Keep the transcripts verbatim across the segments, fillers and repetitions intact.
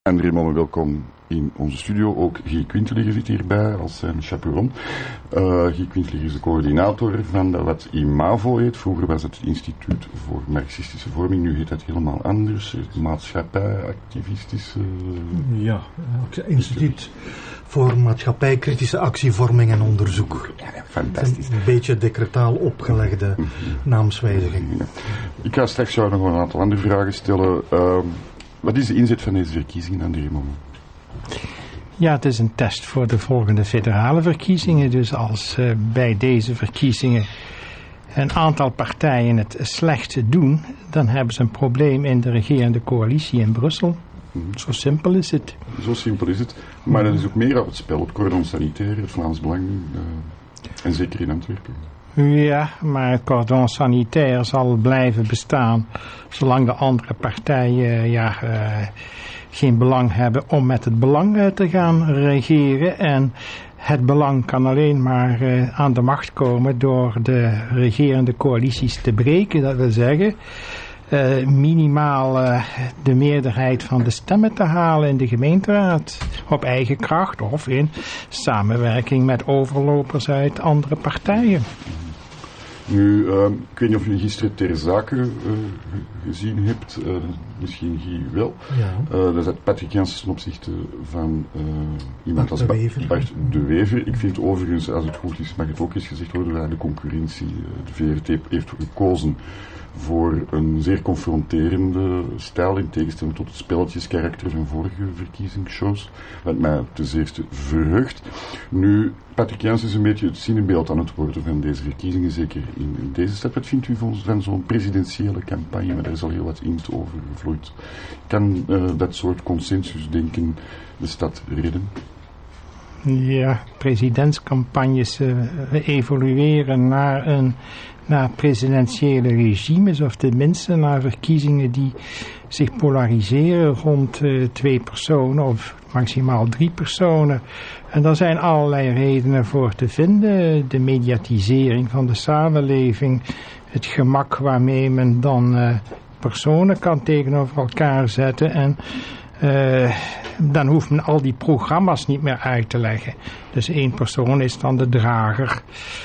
En Raymond, welkom in onze studio. Ook Guy Quintelier zit hierbij als zijn chaperon. Uh, Guy Quintelier is de coördinator van wat I M A V O heet. Vroeger was het Instituut voor Marxistische Vorming. Nu heet het helemaal anders. Maatschappij-activistische... Ja, Instituut voor Maatschappij-kritische Actievorming en Onderzoek. Ja, fantastisch. Een beetje decretaal opgelegde mm-hmm. naamswijziging. Ja. Ik ga straks jou nog een aantal andere vragen stellen. Uh, Wat is de inzet van deze verkiezingen aan dit moment? Ja, het is een test voor de volgende federale verkiezingen. Dus als uh, bij deze verkiezingen een aantal partijen het slecht doen, dan hebben ze een probleem in de regerende coalitie in Brussel. Mm-hmm. Zo simpel is het. Zo simpel is het. Maar er is ook meer op het spel. Het cordon sanitair, het Vlaams Belang uh, en zeker in Antwerpen. Ja, maar het cordon sanitair zal blijven bestaan zolang de andere partijen ja, uh, geen belang hebben om met het belang uh, te gaan regeren. En het belang kan alleen maar uh, aan de macht komen door de regerende coalities te breken. Dat wil zeggen, uh, minimaal uh, de meerderheid van de stemmen te halen in de gemeenteraad. Op eigen kracht of in samenwerking met overlopers uit andere partijen. Nu, uh, ik weet niet of je gisteren ter zake uh, gezien hebt, uh, misschien Guy wel. Ja. Uh, dat is het Patrick Janssen ten opzichte van uh, iemand Bart als de Wever. Bart de Wever. Ik vind overigens, als het goed is, mag het ook eens gezegd worden, dat de concurrentie, uh, de V R T heeft gekozen voor een zeer confronterende stijl in tegenstelling tot het spelletjeskarakter van vorige verkiezingsshows, wat mij ten zeerste verheugt. Nu, Patrick Janssen is een beetje het zinnebeeld aan het worden van deze verkiezingen, zeker in, in deze stad. Wat vindt u van, van zo'n presidentiële campagne, maar daar is al heel wat inkt over gevloeid. Kan uh, dat soort consensusdenken de stad redden? Ja, presidentscampagnes uh, evolueren naar een naar presidentiële regimes, of tenminste naar verkiezingen die zich polariseren rond uh, twee personen of maximaal drie personen. En daar zijn allerlei redenen voor te vinden. De mediatisering van de samenleving, het gemak waarmee men dan uh, personen kan tegenover elkaar zetten en Uh, dan hoeft men al die programma's niet meer uit te leggen. Dus één persoon is dan de drager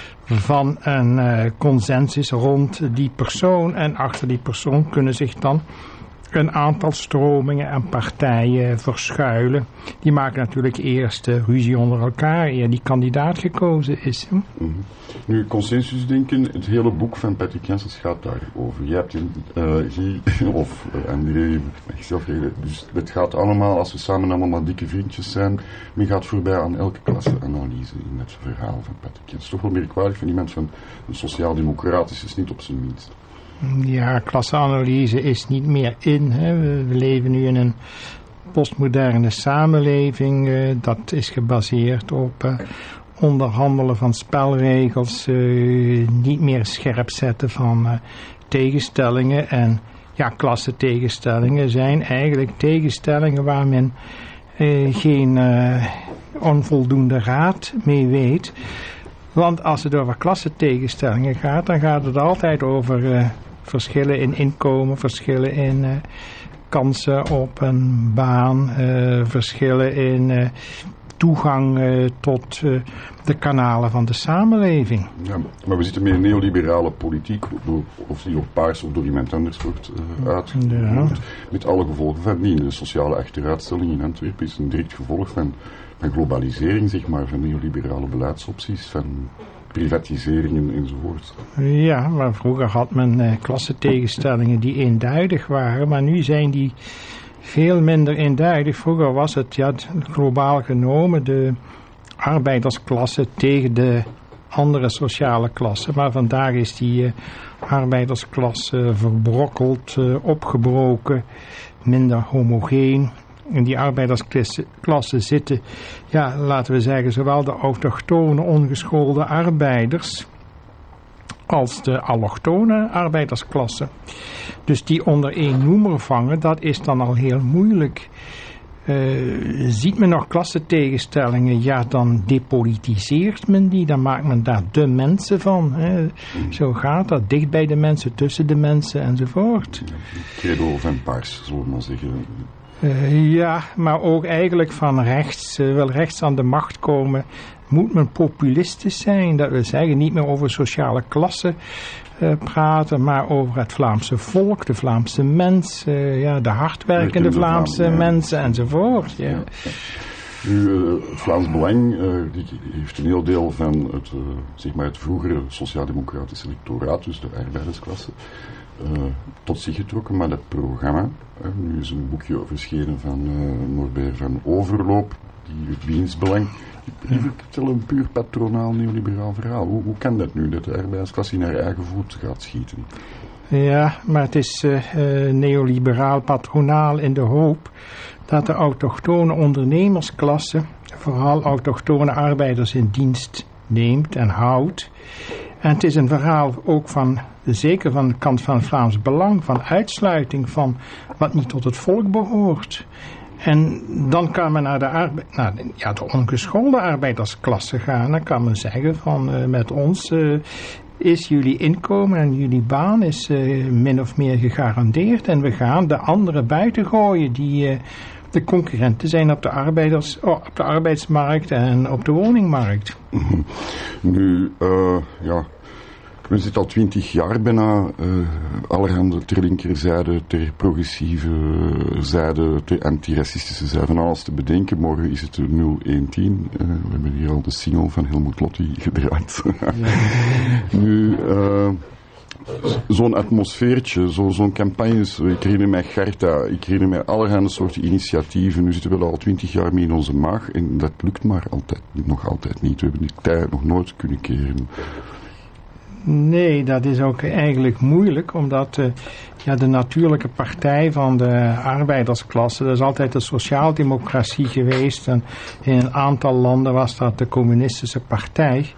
van een uh, consensus rond die persoon. En achter die persoon kunnen zich dan een aantal stromingen en partijen verschuilen. Die maken natuurlijk eerst uh, ruzie onder elkaar eer die kandidaat gekozen is. Hm? Mm-hmm. Nu, consensusdenken, het hele boek van Patrick Janssen gaat daarover. Je hebt in, uh, Guy, of uh, André, mag ik zelf regelen, dus het gaat allemaal, als we samen allemaal dikke vriendjes zijn, men gaat voorbij aan elke klasseanalyse in het verhaal van Patrick Janssen. Toch wel merkwaardig van iemand van een sociaal-democratische snit op zijn minst. Ja, klasseanalyse is niet meer in. Hè. We leven nu in een postmoderne samenleving. Uh, dat is gebaseerd op uh, onderhandelen van spelregels. Uh, niet meer scherp zetten van uh, tegenstellingen. En ja, klassentegenstellingen zijn eigenlijk tegenstellingen waar men uh, geen uh, onvoldoende raad mee weet. Want als het over klassentegenstellingen gaat, dan gaat het altijd over uh, verschillen in inkomen, verschillen in uh, kansen op een baan, uh, verschillen in uh, toegang uh, tot uh, de kanalen van de samenleving. Ja, maar we zitten met een neoliberale politiek, of die door Paars of door iemand anders wordt uh, uitgevoerd, ja. Met alle gevolgen van die. De sociale achteruitstelling in Antwerpen is een direct gevolg van van globalisering, zeg maar, van neoliberale beleidsopties, van privatiseringen enzovoort. Ja, maar vroeger had men uh, klassentegenstellingen die eenduidig waren, maar nu zijn die veel minder eenduidig. Vroeger was het, ja, globaal genomen, de arbeidersklasse tegen de andere sociale klasse, maar vandaag is die uh, arbeidersklasse verbrokkeld, uh, opgebroken, minder homogeen. In die arbeidersklasse zitten, ja, laten we zeggen, zowel de autochtone ongeschoolde arbeiders als de allochtone arbeidersklasse. Dus die onder één noemer vangen, dat is dan al heel moeilijk. Uh, ziet men nog klassentegenstellingen, ja, dan depolitiseert men die, dan maakt men daar de mensen van. Hè. Zo gaat dat, dicht bij de mensen, tussen de mensen enzovoort. Credo van Paars, zullen we maar zeggen. Uh, ja, maar ook eigenlijk van rechts, uh, wel rechts aan de macht komen, moet men populistisch zijn. Dat wil zeggen, niet meer over sociale klassen uh, praten, maar over het Vlaamse volk, de Vlaamse mens, uh, ja, de hardwerkende Vlaamse Vlaam, ja. mensen enzovoort. Ja. Ja. Nu, uh, het Vlaams Belang uh, die heeft een heel deel van het, uh, zeg maar het vroegere sociaal-democratische electoraat, dus de arbeidersklasse, uh, tot zich getrokken, maar dat programma, uh, nu is een boekje verschenen van uh, Norbert van Overloop, die het winstbelang, die vertellen een puur patronaal neoliberaal verhaal. Hoe, hoe kan dat nu, dat de arbeidersklasse in haar eigen voet gaat schieten? Ja, maar het is uh, uh, neoliberaal patronaal in de hoop dat de autochtone ondernemersklasse vooral autochtone arbeiders in dienst neemt en houdt. En het is een verhaal ook van, zeker van de kant van het Vlaams Belang, van uitsluiting van wat niet tot het volk behoort. En dan kan men naar de, arbeid, naar de, ja, de ongeschoolde arbeidersklasse gaan. Dan kan men zeggen van uh, met ons uh, is jullie inkomen en jullie baan is uh, min of meer gegarandeerd. En we gaan de anderen buiten gooien die uh, de concurrenten zijn op de, arbeiders, oh, op de arbeidsmarkt en op de woningmarkt. Nu, uh, ja... We zitten al twintig jaar bijna, uh, allerhande ter linkerzijde, ter progressieve zijde, ter antiracistische zijde van alles te bedenken. Morgen is het nul een tien. Uh, we hebben hier al de single van Helmut Lotti gedraaid. Nu, uh, zo'n atmosfeertje, zo, zo'n campagnes, ik herinner mij Garta, ik herinner mij allerhande soorten initiatieven. Nu zitten we al twintig jaar mee in onze maag en dat lukt maar altijd, nog altijd niet. We hebben die tijd nog nooit kunnen keren. Nee, dat is ook eigenlijk moeilijk, omdat uh, ja, de natuurlijke partij van de arbeidersklasse, dat is altijd de sociaaldemocratie geweest. En in een aantal landen was dat de communistische partij.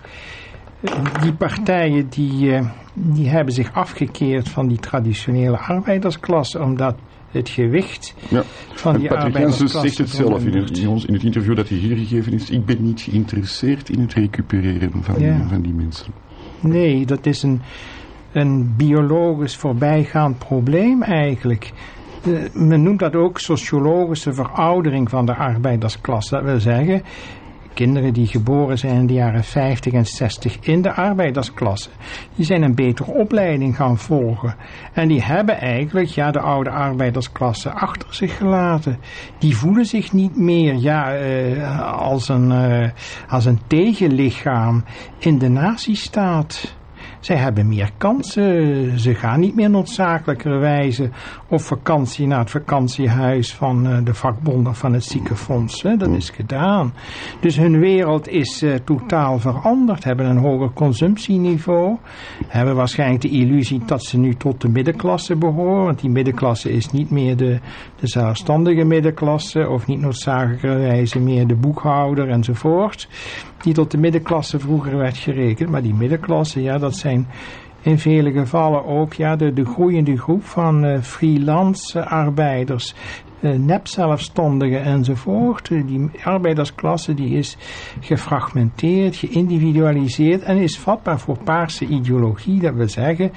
Die partijen die, uh, die hebben zich afgekeerd van die traditionele arbeidersklasse, omdat het gewicht ja. van die arbeidersklasse... Patrick Jensen zegt het zelf in het, in, ons, in het interview dat hij hier gegeven is. Ik ben niet geïnteresseerd in het recupereren van, ja. van die mensen. Nee, dat is een, een biologisch voorbijgaand probleem eigenlijk. De, men noemt dat ook sociologische veroudering van de arbeidersklasse. Dat wil zeggen, kinderen die geboren zijn in de jaren vijftig en zestig in de arbeidersklasse, die zijn een betere opleiding gaan volgen. En die hebben eigenlijk ja, de oude arbeidersklasse achter zich gelaten. Die voelen zich niet meer ja, uh, als, een, uh, als een tegenlichaam in de nazistaat. Zij hebben meer kansen. Ze gaan niet meer noodzakelijkerwijze op vakantie naar het vakantiehuis van uh, de vakbond of van het ziekenfonds. Hè. Dat is gedaan. Dus hun wereld is uh, totaal veranderd. Hebben een hoger consumptieniveau. Hebben waarschijnlijk de illusie dat ze nu tot de middenklasse behoren. Want die middenklasse is niet meer de, de zelfstandige middenklasse. Of niet noodzakelijkerwijze meer de boekhouder enzovoort. Die tot de middenklasse vroeger werd gerekend. Maar die middenklasse, ja, dat zijn in vele gevallen ook ja, de, de groeiende groep van uh, freelance arbeiders, uh, nepzelfstandigen enzovoort. Uh, die arbeidersklasse die is gefragmenteerd, geïndividualiseerd en is vatbaar voor paarse ideologie. Dat wil zeggen,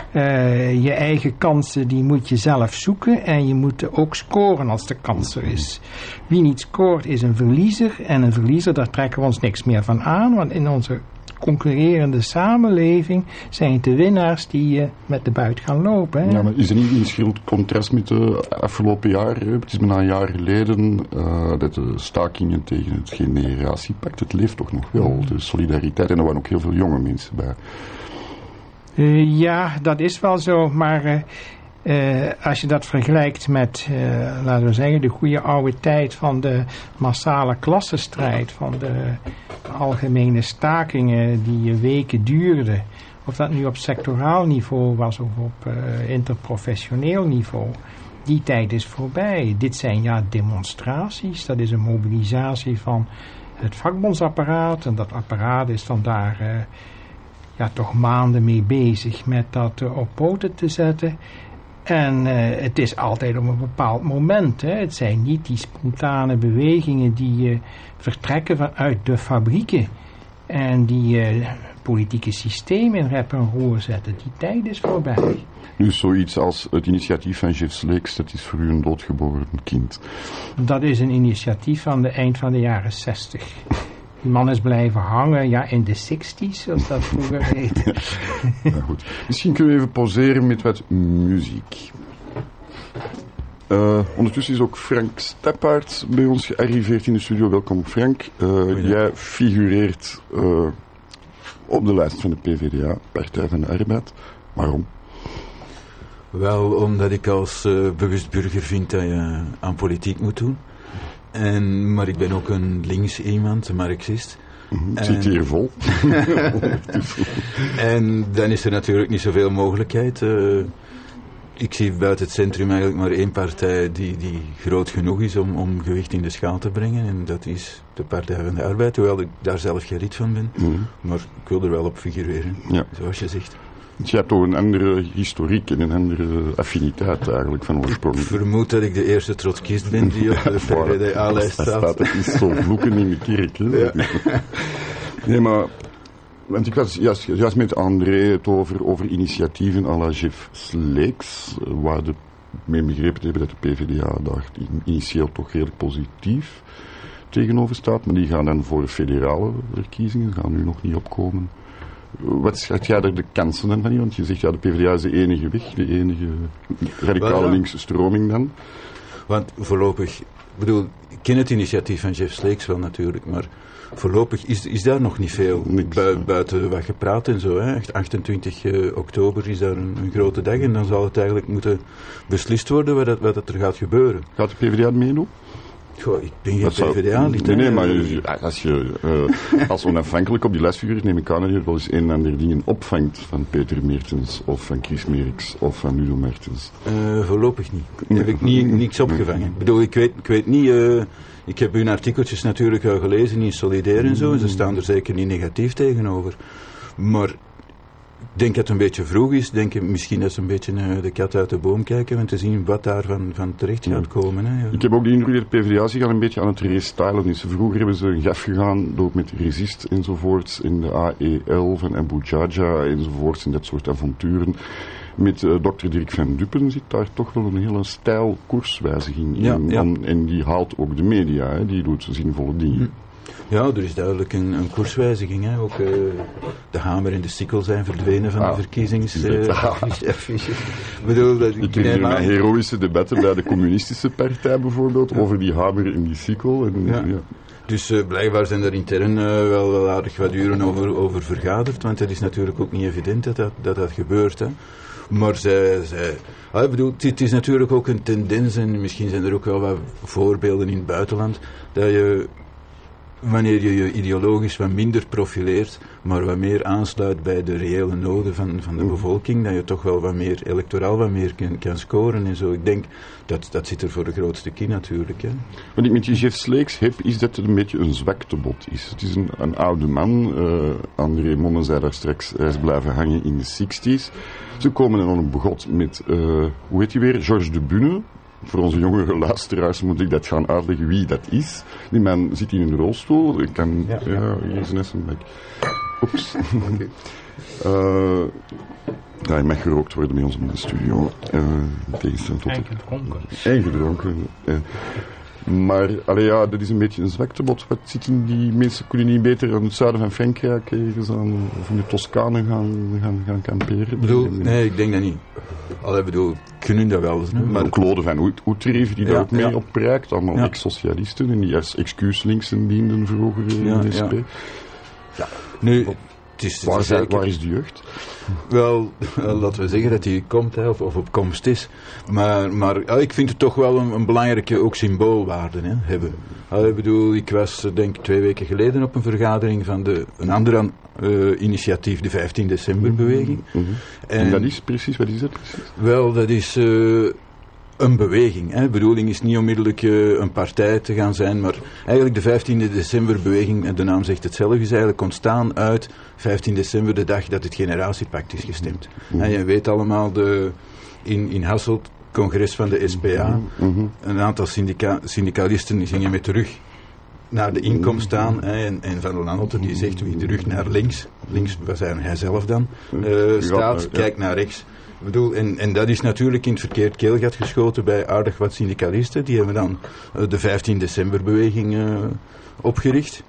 uh, je eigen kansen die moet je zelf zoeken en je moet ook scoren als de kans er is. Wie niet scoort is een verliezer en een verliezer daar trekken we ons niks meer van aan, want in onze concurrerende samenleving zijn het de winnaars die uh, met de buit gaan lopen. Hè? Ja, maar is er niet een schild contrast met de afgelopen jaren? Het is bijna een jaar geleden uh, dat de stakingen tegen het generatiepact, het leeft toch nog wel, de solidariteit, en er waren ook heel veel jonge mensen bij. Uh, ja, dat is wel zo, maar uh, Uh, als je dat vergelijkt met, uh, laten we zeggen, de goede oude tijd van de massale klassenstrijd, van de, de algemene stakingen die weken duurden, of dat nu op sectoraal niveau was of op uh, interprofessioneel niveau, die tijd is voorbij. Dit zijn ja demonstraties, dat is een mobilisatie van het vakbondsapparaat en dat apparaat is dan daar uh, ja, toch maanden mee bezig met dat uh, op poten te zetten. En uh, het is altijd op een bepaald moment. Hè. Het zijn niet die spontane bewegingen die uh, vertrekken vanuit de fabrieken. En die uh, politieke systeem in rep en roer zetten. Die tijd is voorbij. Nu, zoiets als het initiatief van Jeff Sleeks, dat is voor u een doodgeboren kind. Dat is een initiatief van de eind van de jaren zestig. Die man is blijven hangen, ja, in de zestig's, zoals dat vroeger heette. Ja, goed. Misschien kunnen we even pauzeren met wat muziek. Uh, ondertussen is ook Frank Steppaert bij ons gearriveerd in de studio. Welkom Frank. Uh, jij figureert uh, op de lijst van de P V D A, Partij van de Arbeid. Waarom? Wel, omdat ik als uh, bewust burger vind dat je aan politiek moet doen. En, maar ik ben ook een links iemand, een marxist. Mm-hmm, zit hier vol. En dan is er natuurlijk niet zoveel mogelijkheid. Uh, ik zie buiten het centrum eigenlijk maar één partij die, die groot genoeg is om, om gewicht in de schaal te brengen. En dat is de Partij van de Arbeid, hoewel ik daar zelf geen lid van ben. Mm-hmm. Maar ik wil er wel op figureren, ja. Zoals je zegt. Dus je hebt toch een andere historiek en een andere affiniteit eigenlijk van oorsprong. Ik vermoed dat ik de eerste trotskist ben die op de P V D A-lijst staat. Dat is zo vloeken in de kerk. Hè? Ja. Nee, maar... Want ik was juist, juist met André het over, over initiatieven à la Jeff Sleeks, waar de mee begrepen hebben dat de P V D A daar initieel toch redelijk positief tegenover staat, maar die gaan dan voor federale verkiezingen, gaan nu nog niet opkomen. Wat schat jij er de kansen dan van? Want je zegt, ja, de P V D A is de enige weg, de enige radicale ja. linkse stroming dan. Want voorlopig, ik bedoel, ik ken het initiatief van Jeff Sleeks wel natuurlijk, maar voorlopig is, is daar nog niet veel. Niks, Bu- ja. Buiten wat gepraat en zo. Hè. achtentwintig oktober is daar een, een grote dag en dan zal het eigenlijk moeten beslist worden wat, het, wat het er gaat gebeuren. Gaat de P V D A meedoen? Goh, ik ben geen P V D A-lid. Nee, nee, maar je, als je uh, als onafhankelijk op die lijstfiguur neem ik aan dat je wel eens een en ander dingen opvangt van Peter Meertens of van Chris Merks of van Ludo Mertens. Uh, voorlopig niet. Daar heb ik niet, niks opgevangen. Ik bedoel, ik weet, ik weet niet... Uh, ik heb hun artikeltjes natuurlijk wel gelezen in Solidair en zo. En ze staan er zeker niet negatief tegenover. Maar... Ik denk dat het een beetje vroeg is. Ik denk misschien dat ze een beetje uh, de kat uit de boom kijken. Om te zien wat daar van, van terecht gaat komen. Hè. Ja. Ik heb ook de indruk dat de P V D A zich al een beetje aan het restylen is. Vroeger hebben ze een gaf gegaan door met Resist enzovoorts. In de A E L van Abu Jaja enzovoorts. En dat soort avonturen. Met uh, dokter Dirk van Duppen zit daar toch wel een hele stijl koerswijziging in. Ja, ja. En, en die haalt ook de media. Hè. Die doet zinvolle dingen. Hm. Ja, er is duidelijk een, een koerswijziging. Hè. Ook uh, de hamer en de sikkel zijn verdwenen van ah, de verkiezingsaffiche. Uh, ik bedoel, dat, ik herinner me heroïsche debatten bij de communistische partij bijvoorbeeld, ja. over die hamer en die sikkel. En, ja. Ja. Dus uh, blijkbaar zijn er intern uh, wel, wel aardig wat uren over, over vergaderd, want het is natuurlijk ook niet evident dat dat, dat, dat gebeurt. Hè. Maar zij, zij, ah, ik bedoel, het is natuurlijk ook een tendens, en misschien zijn er ook wel wat voorbeelden in het buitenland, dat je... wanneer je je ideologisch wat minder profileert, maar wat meer aansluit bij de reële noden van, van de bevolking, dat je toch wel wat meer electoraal wat meer kan, kan scoren en zo. Ik denk, dat, dat zit er voor de grootste kin natuurlijk. Hè. Wat ik met die Jeff Sleeks heb, is dat het een beetje een zwaktebod is. Het is een, een oude man, uh, André Momme zei daar straks, hij is blijven hangen in de zestig's. Ze komen dan op begot met, uh, hoe heet hij weer, Georges de Bune. Voor onze jongere luisteraars moet ik dat gaan uitleggen wie dat is. Die man zit in een rolstoel. Ik kan... Ja, ja, ja. Hier is een essenbek. Oeps. Okay. Uh, ja, hij mag gerookt worden bij ons in de studio. Uh, tegenstelling tot... En gedronken. En gedronken. Uh, maar, allee, ja, dat is een beetje een zwaktebod. Wat zit in die mensen? Kunnen niet beter aan het zuiden van Frankrijk ergens aan, of in de Toscane gaan, gaan, gaan kamperen? Ik bedoel, nee, ik denk dat niet. Allee, bedoel, kunnen dat wel. Hè, maar Claude van Outreeve, die ja, daar ook mee ja. op prijkt. Allemaal ja. ex-socialisten en die als excuuslinksen dienden vroeger in ja, de S P. Ja. Ja. Nu... Het is, het waar, is zijn, waar is de jeugd? Wel, laten we zeggen dat die komt, hè, of, of op komst is. Maar, maar ja, ik vind het toch wel een, een belangrijke ook symboolwaarde hè, hebben. Ja, ik bedoel, ik was denk ik twee weken geleden op een vergadering van de, een ander uh, initiatief, de vijftien december beweging. Mm-hmm. En, en dat is precies, wat is dat precies? Wel, dat is... Uh, een beweging. Hè. De bedoeling is niet onmiddellijk uh, een partij te gaan zijn, maar eigenlijk de vijftiende december beweging, de naam zegt het zelf, is eigenlijk ontstaan uit vijftien december, de dag dat het generatiepact is gestemd. Mm-hmm. En je weet allemaal, de, in, in Hasselt, congres van de S P A, mm-hmm. een aantal syndica- syndicalisten gingen met de rug naar de inkomst staan. Hè, en, en Van Lanotte die zegt wie terug naar links. Links was hij zelf dan. Uh, staat, ja. Kijkt naar rechts. Ik bedoel, en, en dat is natuurlijk in het verkeerd keelgat geschoten bij aardig wat syndicalisten. Die hebben dan uh, de vijftien december-beweging uh, opgericht.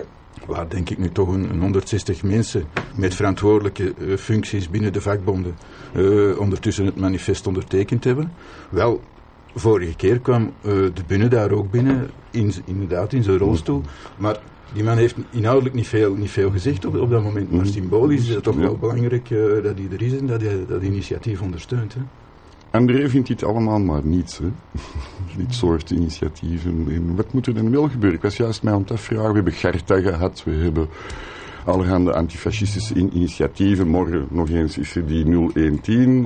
Waar denk ik nu toch een, een honderdzestig mensen met verantwoordelijke uh, functies binnen de vakbonden uh, ondertussen het manifest ondertekend hebben. Wel, vorige keer kwam uh, de Bunne daar ook binnen, in, inderdaad in zijn rolstoel. Maar die man heeft inhoudelijk niet veel, niet veel gezegd op, op dat moment. Maar symbolisch is het toch wel belangrijk uh, dat hij er is en dat hij dat initiatief ondersteunt. Hè. André vindt dit allemaal maar niets, hè. Dit soort initiatieven. En wat moet er dan wel gebeuren? Ik was juist mij aan het afvragen. We hebben Garta gehad, we hebben allerhande antifascistische in- initiatieven. Morgen nog eens is er die nul een tien.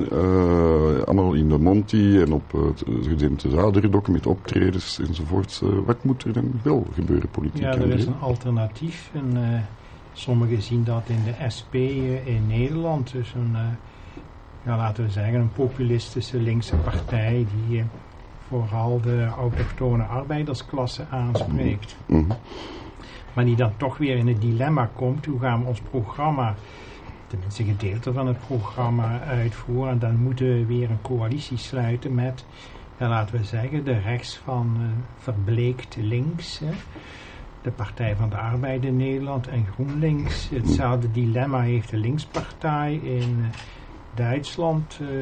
Uh, allemaal in de Monti en op het gedempte Zuiderdokken met optredens enzovoort. Uh, wat moet er dan wel gebeuren politiek? Ja, er is een alternatief. En, uh, sommigen zien dat in de S P uh, in Nederland. Dus een... Uh, Ja, laten we zeggen, een populistische linkse partij die eh, vooral de autochtone arbeidersklasse aanspreekt. Mm-hmm. Maar die dan toch weer in het dilemma komt, hoe gaan we ons programma, tenminste gedeelte van het programma, uitvoeren. En dan moeten we weer een coalitie sluiten met, ja, laten we zeggen, de rechts van uh, verbleekt links. Hè. De Partij van de Arbeid in Nederland en GroenLinks. Hetzelfde dilemma heeft de linkspartij in... Uh, Duitsland, uh,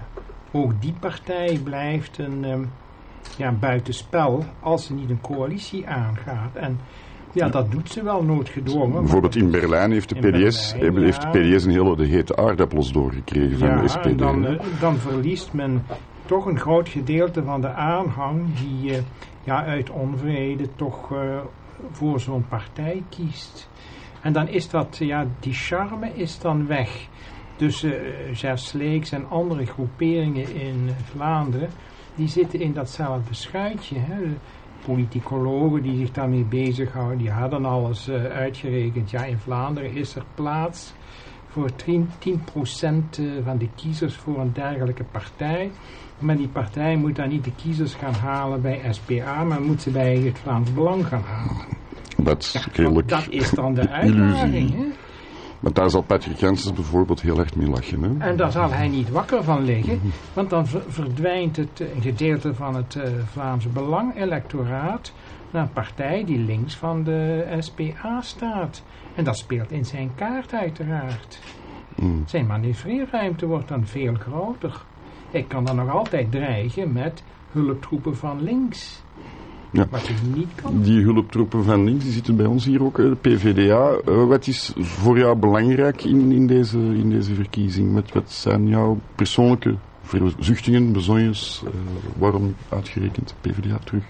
ook die partij blijft een um, ja, buitenspel als ze niet een coalitie aangaat. En ja, dat doet ze wel noodgedwongen. Bijvoorbeeld in Berlijn heeft de P D S, Berlijn, heeft ja. de P D S een hele de hete aardappels doorgekregen van ja, de S P D. En dan, uh, dan verliest men toch een groot gedeelte van de aanhang die uh, ja, uit onvrede toch uh, voor zo'n partij kiest. En dan is dat, ja, die charme is dan weg. Dus uh, Gers Sleeks en andere groeperingen in Vlaanderen, die zitten in datzelfde schuitje. Hè. De politicologen die zich daarmee bezighouden, die hadden alles uh, uitgerekend. Ja, in Vlaanderen is er plaats voor tien procent van de kiezers voor een dergelijke partij. Maar die partij moet dan niet de kiezers gaan halen bij S P A, maar moet ze bij het Vlaams Belang gaan halen. Dat, ja, dat is dan de uitdaging, hè? Maar daar zal Patrick Janssens bijvoorbeeld heel erg mee lachen. Hè? En daar zal hij niet wakker van liggen, want dan v- verdwijnt het een gedeelte van het uh, Vlaamse Belang-electoraat naar een partij die links van de S P A staat. En dat speelt in zijn kaart uiteraard. Mm. Zijn manoeuvreerruimte wordt dan veel groter. Ik kan dan nog altijd dreigen met hulptroepen van links. Ja. Wat je niet kan. Die hulptroepen van links, die zitten bij ons hier ook, de P V D A. Uh, wat is voor jou belangrijk in, in, deze, in deze verkiezing? Wat, wat zijn jouw persoonlijke verzuchtingen, bezonjes? Uh, waarom uitgerekend P V D A terug?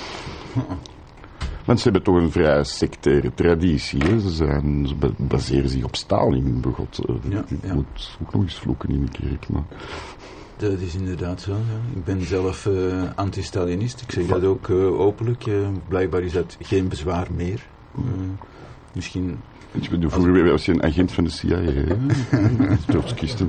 Want ze hebben toch een vrij sectaire traditie. Hè? Ze, zijn, ze baseren zich op Stalin, begot. Uh, ja, ik ja. moet ook nog eens vloeken in de kerk, maar... Dat is inderdaad zo, ja. Ik ben zelf uh, anti-Stalinist. Ik zeg dat ook uh, openlijk. Uh, blijkbaar is dat geen bezwaar meer. Uh, misschien... Vroeger was je een agent van de C I A. Trotskisten.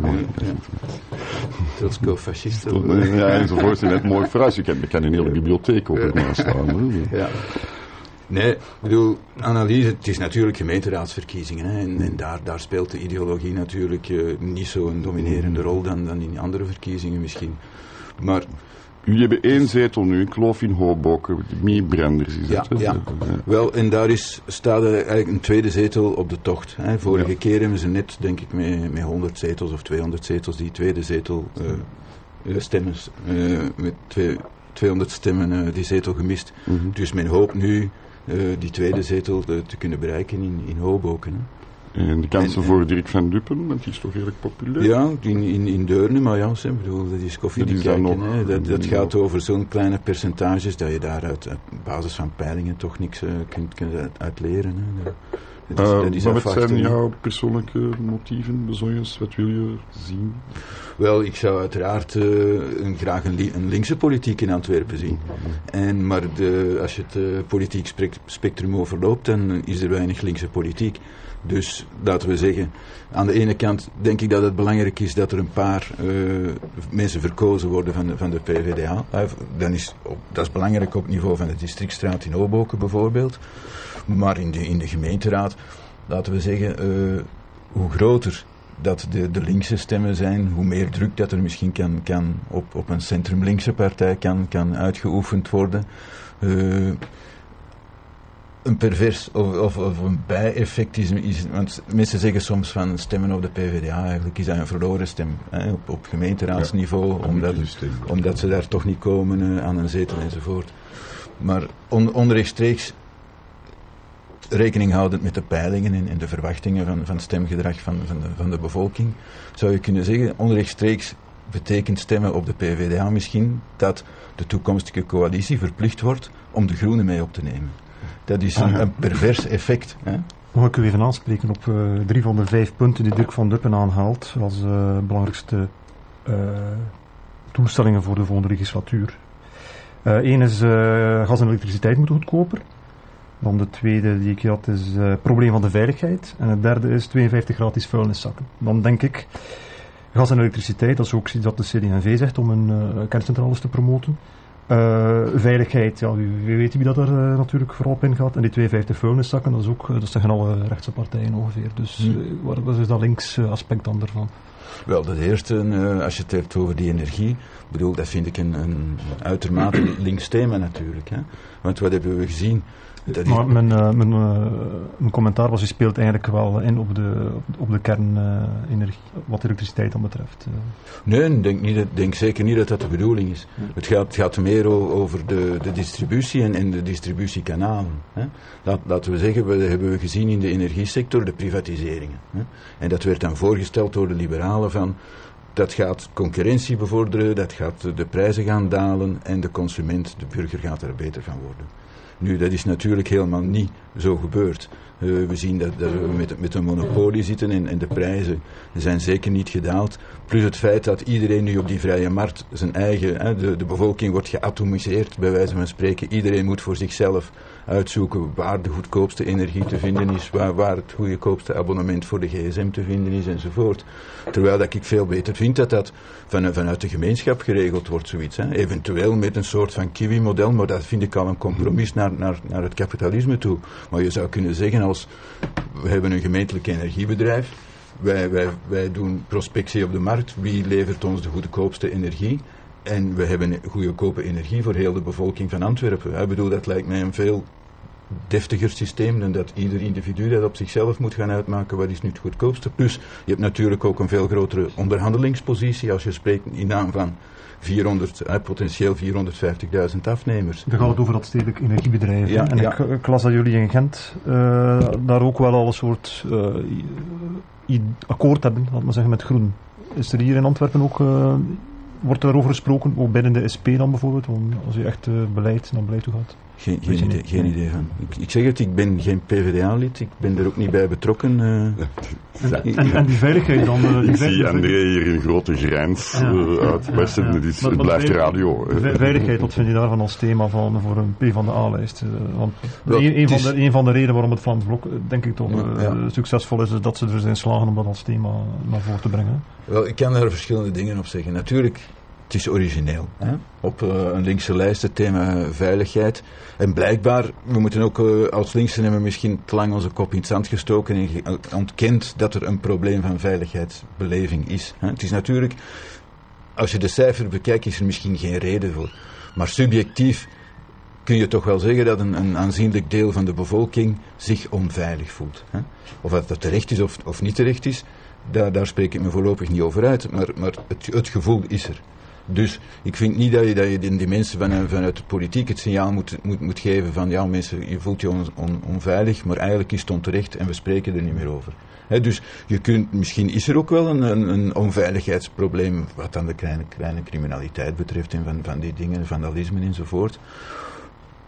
Trotsko-fascisten. Ja, enzovoort. Net mooi verhaal. Je kan, je kan een hele bibliotheek over mij staan. Hè. Ja. Nee, ik bedoel, analyse, het is natuurlijk gemeenteraadsverkiezingen. Hè, en en daar, daar speelt de ideologie natuurlijk uh, niet zo'n dominerende rol dan, dan in andere verkiezingen misschien. Maar... Jullie hebben één zetel nu, ik geloof in Hoboken, Mie Branders is ja, dat, ja. ja, wel, en daar is, staat er eigenlijk een tweede zetel op de tocht. Hè. Vorige ja. keer hebben ze net, denk ik, met, met honderd zetels of tweehonderd zetels die tweede zetel uh, uh, stemmen, uh, met twee, tweehonderd stemmen uh, die zetel gemist. Mm-hmm. Dus men hoopt nu uh, die tweede zetel uh, te kunnen bereiken in, in Hoboken. Hè. En de kansen en, voor Dirk van Duppen, want die is toch redelijk populair? Ja, in, in, in Deurne, maar ja, ik bedoel, dat is koffiedik kijken. Nog, hè. Dat, dat gaat over zo'n kleine percentages dat je daar uit, uit basis van peilingen toch niks uh, kunt, kunt uit, uit leren. Hè. Dat is, uh, dat is wat afwachten. zijn jouw persoonlijke motieven, bezonjes? Wat wil je zien? Wel, ik zou uiteraard uh, een, graag een, li- een linkse politiek in Antwerpen zien. En, maar de, als je het uh, politiek spek- spectrum overloopt, dan is er weinig linkse politiek. Dus laten we zeggen, aan de ene kant denk ik dat het belangrijk is dat er een paar uh, mensen verkozen worden van de, van de P V D A. Uh, dan is, dat is belangrijk op het niveau van de districtsraad in Hoboken bijvoorbeeld. Maar in de, in de gemeenteraad, laten we zeggen, uh, hoe groter dat de, de linkse stemmen zijn, hoe meer druk dat er misschien kan, kan op, op een centrum-linkse partij kan, kan uitgeoefend worden. Uh, een pervers of, of, of een bijeffect is, is, want mensen zeggen soms van stemmen op de P V D A, eigenlijk is dat een verloren stem, hè, op, op gemeenteraadsniveau, ja, omdat, omdat ze daar toch niet komen uh, aan een zetel enzovoort. Maar on, onrechtstreeks rekening houdend met de peilingen en, en de verwachtingen van, van stemgedrag van, van, de, van de bevolking, zou je kunnen zeggen, onrechtstreeks betekent stemmen op de P V D A misschien dat de toekomstige coalitie verplicht wordt om de Groenen mee op te nemen. Dat is een, een pervers effect. Hè? Mag ik u even aanspreken op uh, drie van de vijf punten die Dirk van Duppen aanhaalt als uh, belangrijkste uh, doelstellingen voor de volgende legislatuur. Eén uh, is uh, gas en elektriciteit moeten goedkoper. Dan de tweede die ik had is het uh, probleem van de veiligheid. En het derde is tweeënvijftig gratis vuilniszakken. Dan denk ik, gas en elektriciteit, dat is ook iets dat de C D en V zegt om een uh, kerncentrales te promoten. Uh, veiligheid, ja, wie, wie weet wie dat er uh, natuurlijk vooral op ingaat. En die tweeënvijftig vuilniszakken, dat, is ook, uh, dat zeggen alle rechtse partijen ongeveer. Dus uh, wat, wat is dat links uh, aspect dan ervan? Wel, dat eerste, uh, als je het hebt over die energie, bedoel, dat vind ik een, een uitermate links thema natuurlijk. Hè? Want wat hebben we gezien? Dat is... Maar mijn, uh, mijn, uh, mijn commentaar was, je speelt eigenlijk wel in op de, op de kernenergie, uh, wat elektriciteit dan betreft. Uh. Nee, ik denk, niet, denk zeker niet dat dat de bedoeling is. Ja. Het, gaat, het gaat meer o- over de, de distributie en, en de distributiekanalen. Hè. Laat, laten we zeggen, we hebben we gezien in de energiesector de privatiseringen. Hè. En dat werd dan voorgesteld door de liberalen van, dat gaat concurrentie bevorderen, dat gaat de prijzen gaan dalen en de consument, de burger, gaat er beter van worden. Nu, dat is natuurlijk helemaal niet zo gebeurd. Uh, we zien dat, dat we met, met een monopolie zitten en, en de prijzen zijn zeker niet gedaald. Plus het feit dat iedereen nu op die vrije markt zijn eigen, hè, de, de bevolking wordt geatomiseerd, bij wijze van spreken. Iedereen moet voor zichzelf uitzoeken waar de goedkoopste energie te vinden is, waar, waar het goedkoopste abonnement voor de gsm te vinden is enzovoort. Terwijl dat ik veel beter vind dat dat van, vanuit de gemeenschap geregeld wordt, zoiets. Hè. Eventueel met een soort van kiwi-model, maar dat vind ik al een compromis naar, naar, naar het kapitalisme toe. Maar je zou kunnen zeggen, als we hebben een gemeentelijk energiebedrijf, wij, wij, wij doen prospectie op de markt, wie levert ons de goedkoopste energie? En we hebben goedkope energie voor heel de bevolking van Antwerpen. Ik bedoel, dat lijkt mij een veel deftiger systeem dan dat ieder individu dat op zichzelf moet gaan uitmaken wat is nu het goedkoopste. Plus, je hebt natuurlijk ook een veel grotere onderhandelingspositie als je spreekt in naam van vierhonderd, eh, potentieel vierhonderdvijftigduizend afnemers. Dan gaat het over dat stedelijk energiebedrijf. Ja, en ja. ik, ik las dat jullie in Gent uh, daar ook wel al een soort uh, i- akkoord hebben, laat maar zeggen, met Groen. Is er hier in Antwerpen ook... Uh, Wordt er daarover gesproken, ook binnen de S P dan bijvoorbeeld, want als je echt uh, beleid naar beleid toe gaat? Geen, geen, idee, geen idee van. Ik, ik zeg het, ik ben geen P V D A-lid, ik ben er ook niet bij betrokken. Uh. En, en, en die veiligheid dan? Uh, die ik veiligheid, zie André hier in grote grijns ja, uh, uitwesten, ja, ja. Het, is, het blijft radio. Ve- veiligheid, wat vind je daarvan als thema van, voor een P van de A-lijst? Uh, want Wel, een, een, is... van de, een van de redenen waarom het Vlaams Blok, denk ik toch, uh, ja. succesvol is, is dat ze er zijn slagen om dat als thema naar voren te brengen. Wel, ik kan daar verschillende dingen op zeggen. Natuurlijk, het is origineel. Hè? Op uh, een linkse lijst het thema veiligheid. En blijkbaar, we moeten ook uh, als linkse hebben misschien te lang onze kop in het zand gestoken en ge- ontkend dat er een probleem van veiligheidsbeleving is. Hè? Het is natuurlijk, als je de cijfers bekijkt, is er misschien geen reden voor. Maar subjectief kun je toch wel zeggen dat een, een aanzienlijk deel van de bevolking zich onveilig voelt. Hè? Of dat dat terecht is of, of niet terecht is, daar, daar spreek ik me voorlopig niet over uit. Maar, maar het, het gevoel is er. Dus ik vind niet dat je, dat je die, die mensen van, vanuit de politiek het signaal moet, moet, moet geven van ja mensen, je voelt je on, on, onveilig, maar eigenlijk is het onterecht en we spreken er niet meer over. He, dus je kunt, misschien is er ook wel een, een, een onveiligheidsprobleem wat dan de kleine, kleine criminaliteit betreft en van, van die dingen, vandalisme enzovoort.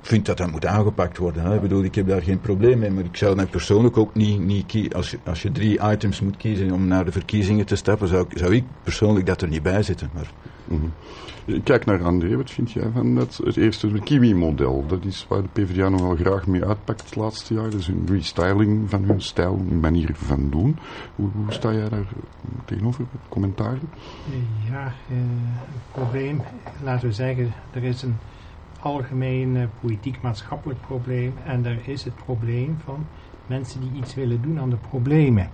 vind dat dat moet aangepakt worden. Hè. Ik bedoel, ik heb daar geen probleem mee, maar ik zou dat persoonlijk ook niet, niet kiezen. Als je, als je drie items moet kiezen om naar de verkiezingen te stappen, zou, zou ik persoonlijk dat er niet bij zitten. Maar... Mm-hmm. Kijk naar André, wat vind jij van dat? Het eerste, het Kiwi-model. Dat is waar de P v d A nog wel graag mee uitpakt het laatste jaar. Dat is een restyling van hun stijl, hun manier van doen. Hoe, hoe sta jij daar tegenover? Commentaren? Ja, uh, het probleem, laten we zeggen, er is een algemeen uh, politiek-maatschappelijk probleem en er is het probleem van mensen die iets willen doen aan de problemen.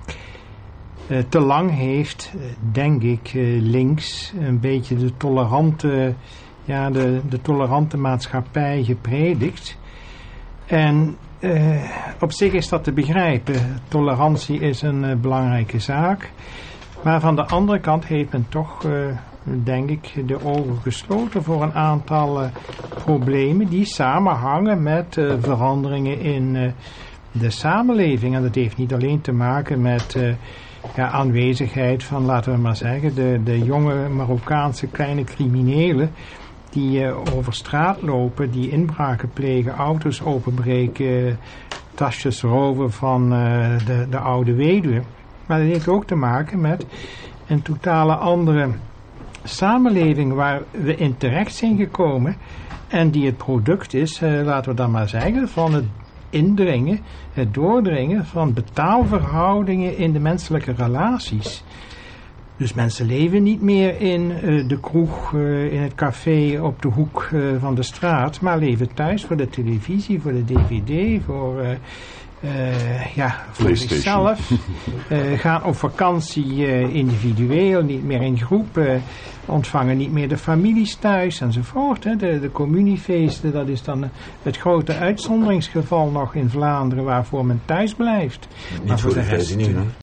Uh, te lang heeft, uh, denk ik, uh, links een beetje de tolerante, ja, de, de tolerante maatschappij gepredikt. En uh, op zich is dat te begrijpen. Tolerantie is een uh, belangrijke zaak. Maar van de andere kant heeft men toch, uh, denk ik, de ogen gesloten voor een aantal uh, problemen die samenhangen met uh, veranderingen in uh, de samenleving. En dat heeft niet alleen te maken met uh, ja, aanwezigheid van, laten we maar zeggen, de, de jonge Marokkaanse kleine criminelen die uh, over straat lopen, die inbraken plegen, auto's openbreken, tasjes roven van uh, de, de oude weduwe. Maar dat heeft ook te maken met een totale andere samenleving waar we in terecht zijn gekomen en die het product is, uh, laten we dan maar zeggen, van het indringen, het doordringen van betaalverhoudingen in de menselijke relaties. Dus mensen leven niet meer in uh, de kroeg, uh, in het café op de hoek uh, van de straat, maar leven thuis voor de televisie, voor de dvd, voor, uh, uh, ja, voor zichzelf. Uh, gaan op vakantie uh, individueel, niet meer in groep, uh, ontvangen niet meer de families thuis enzovoort. Hè. De, de communiefeesten, dat is dan het grote uitzonderingsgeval nog in Vlaanderen waarvoor men thuis blijft. Niet maar voor, voor de rest,